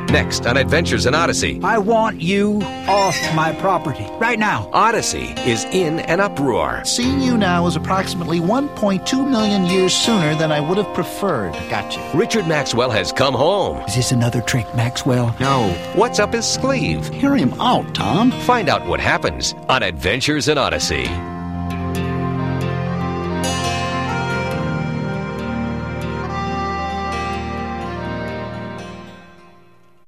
Next on Adventures in Odyssey. I want you off my property right now. Odyssey is in an uproar. Seeing you now is approximately 1.2 million years sooner than I would have preferred. Gotcha. Richard Maxwell has come home. Is this another trick, Maxwell? No. What's up his sleeve? Hear him out, Tom. Find out what happens on Adventures in Odyssey.